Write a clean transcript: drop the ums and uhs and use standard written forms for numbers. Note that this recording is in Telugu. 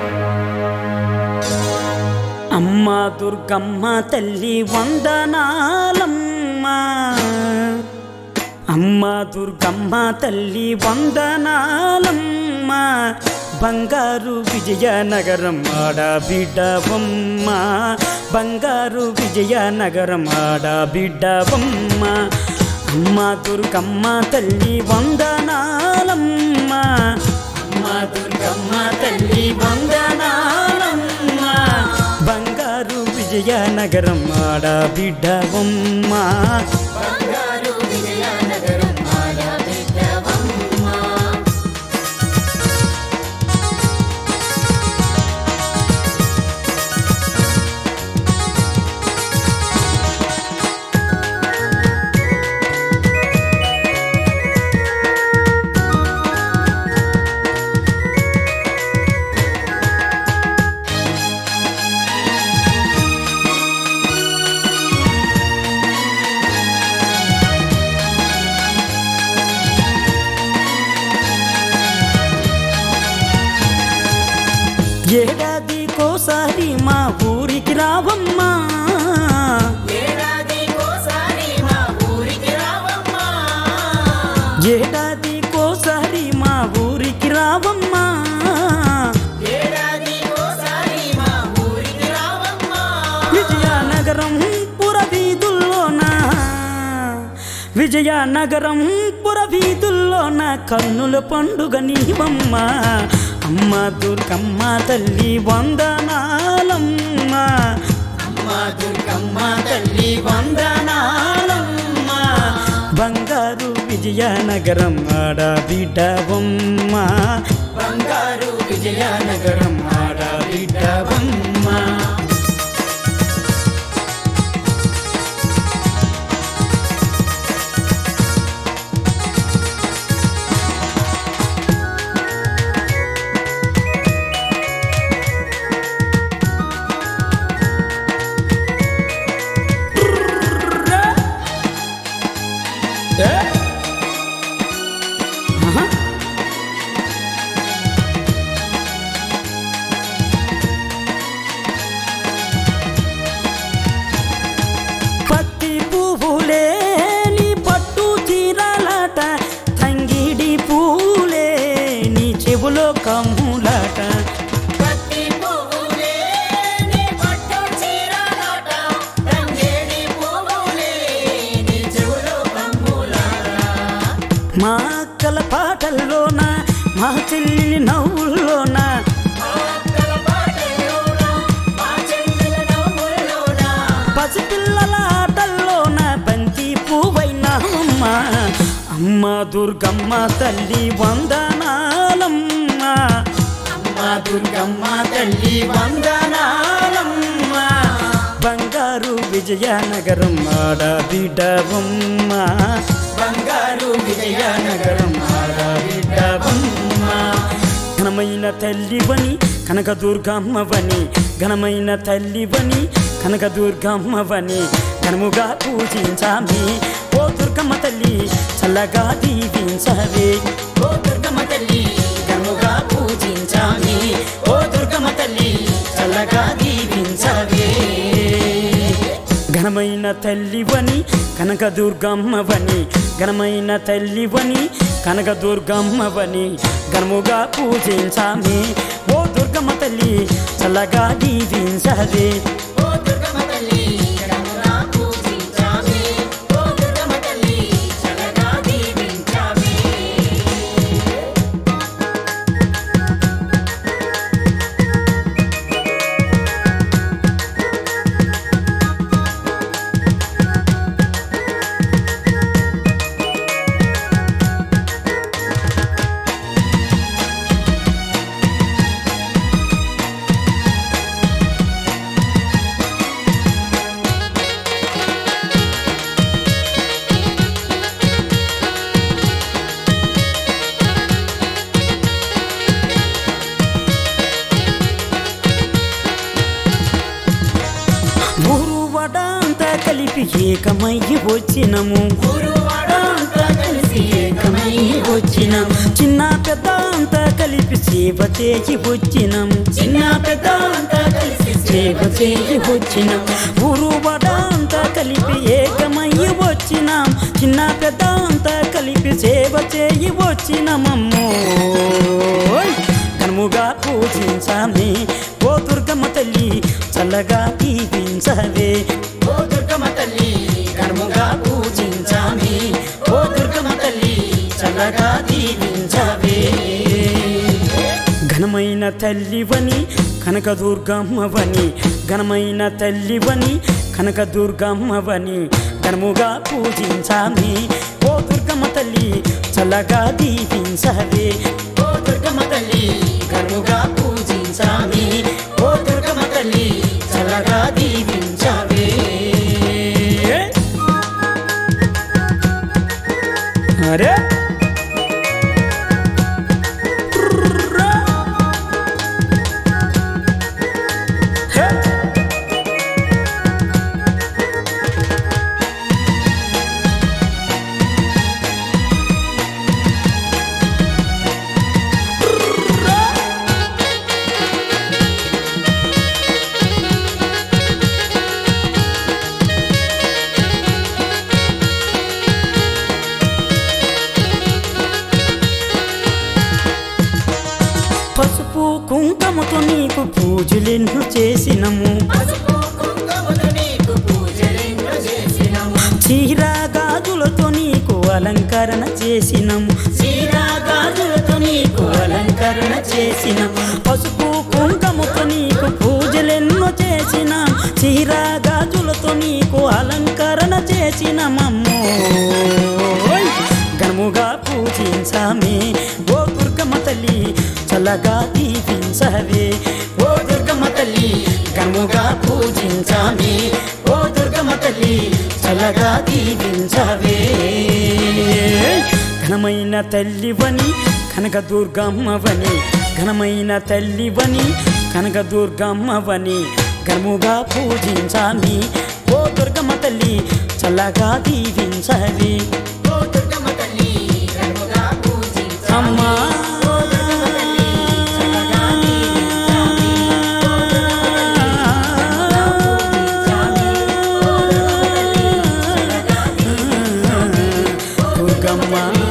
అమ్మ దుర్గమ్మ తల్లి వందనాలమ్మ అమ్మ దుర్గమ్మ తల్లి వందనాలమ్మ బంగారు విజయనగరం ఆడబిడ్డవమ్మ బంగారు విజయనగరం ఆడబిడ్డవమ్మ అమ్మ దుర్గమ్మ తల్లి వందనాలమ్మ అమ్మ దుర్గమ్మ తల్లి వందనాలమ్మ బంగారు విజయనగరం ఆడబిడ్డవమ్మ బంగారు విజయనగరం ఆడబిడ్డవమ్మ ఏడాదికోసారి మా ఊరికి రావమ్మా ఏడాదికోసారి మా ఊరికి రావమ్మా ఏడాదికోసారి మా ఊరికి రావమ్మా ఏడాదికోసారి మా ఊరికి రావమ్మా విజయనగరం పురవీధుల్లోన విజయనగరం పురవీధుల్లోన కన్నుల పండుగ నీవమ్మ అమ్మ దుర్గమ్మ తల్లి వందనాలమ్మ అమ్మ దుర్గమ్మ తల్లి వందనాలమ్మ బంగారు విజయనగరం ఆడబిడ్డవమ్మ బంగారు విజయనగరం ఆడబిడ్డవమ్మ పత్తి పువ్వులే నీ పట్టు చీరలాట తంగిడి పూలే నీ చెవులో కమ్ములాట పత్తి పువ్వులే నీ పట్టు చీరలాట తంగేడి పువ్వులే నీ చెవులో కమ్ములాట మా అక్కల పాటల్లోన మా చెల్లి నవ్వుల్లోన ఆకల పాటల్లోన మా చెల్లెల నవ్వుల్లోన పసిపిల్లల ఆటల్లోన బంతి పువ్వైనామమ్మ అమ్మ దుర్గమ్మ తల్లి వందనాలమ్మ అమ్మ దుర్గమ్మ తల్లి వందనాలమ్మ బంగారు విజయనగరం ఆడబిడ్డవమ్మ బంగారు విజయనగరం ఆడబిడ్డవమ్మ ఘనమైన తల్లివని కనకదుర్గమ్మవని ఘనమైన తల్లివని కనకదుర్గమ్మవని ఘనముగా పూజించామి ఓ దుర్గమ్మ తల్లి చల్లగా దీవించవే ఓ దుర్గమ్మ తల్లి ఘనముగా పూజించామి ఓ దుర్గమ్మ తల్లి చల్లగా దీవించవే ఘనమైన తల్లివని కనకదుర్గమ్మవని ఘనమైన తల్లివని కనకదుర్గమ్మవని ఘనముగా పూజించామి ఓ దుర్గమ్మ తల్లి చల్లగా దీవించవే ఓ దుర్గమ్మ తల్లి ఘనముగా పూజించామి ఓ దుర్గమ్మ తల్లి చల్లగా దీవించామి కలిపి ఏకమయ్యి వచ్చినము గురువాడంతా కలిసి ఏకమై వచ్చినాం చిన్న పెద్ద అంతా కలిపి సేవ చేసి వచ్చినాము చిన్న పెద్ద అంతా కలిసి సేవ చేసి వచ్చినాం ఊరు బడ అంతా కలిపి ఏకమయ్యి వచ్చినాం చిన్న పెద్ద అంతా కలిపి సేవ చేయి వచ్చినమమ్మో ఘనముగా పూజించామే ఓ దుర్గమ్మ తల్లి చల్లగా దీవించవే ఓ దుర్గమ్మ తల్లి ఘనముగా పూజించామి ఓ దుర్గమ్మ తల్లి చల్లగా దీవించవే ఘనమైన తల్లివని కనకదుర్గమ్మవని ఘనమైన తల్లివని కనకదుర్గమ్మవని ఘనముగా పూజించామి ఓ దుర్గమ్మ తల్లి చల్లగా దీవించవే ఓ దుర్గమ్మ తల్లి ఘనముగా పూజించామి ఓ దుర్గమ్మ తల్లి చల్లగా దీవించవే అరే పసుపు కుంకుమతో నీకు పూజలెన్నో చేసినము పసుపు కుంకుమతో నీకు పూజలెన్నో చేసినము చీరా గాజులతో నీకు అలంకరణ చేసినము చీరా గాజులతో నీకు అలంకరణ చేసినము పసుపు కుంకుమతో నీకు పూజలెన్నో చేసినాం చీరా గాజులతో నీకు అలంకరణ చేసినమమ్మో ఘనముగా పూజించామే ఓ దుర్గమ్మ తల్లి చల్లగా దీవించవే ఓ దుర్గమ్మ తల్లి ఘనముగా పూజించామి ఓ దుర్గమ్మ తల్లి చల్లగా దీవించవే ఘనమైన తల్లివని కనకదుర్గమ్మవని ఘనమైన తల్లివని కనకదుర్గమ్మవని ఘనముగా పూజించామి ఓ దుర్గమ్మ తల్లి చల్లగా దీవించవే ఓ దుర్గమ్మ తల్లి ఘనముగా పూజించామి అమ్మా దుర్గమ్మ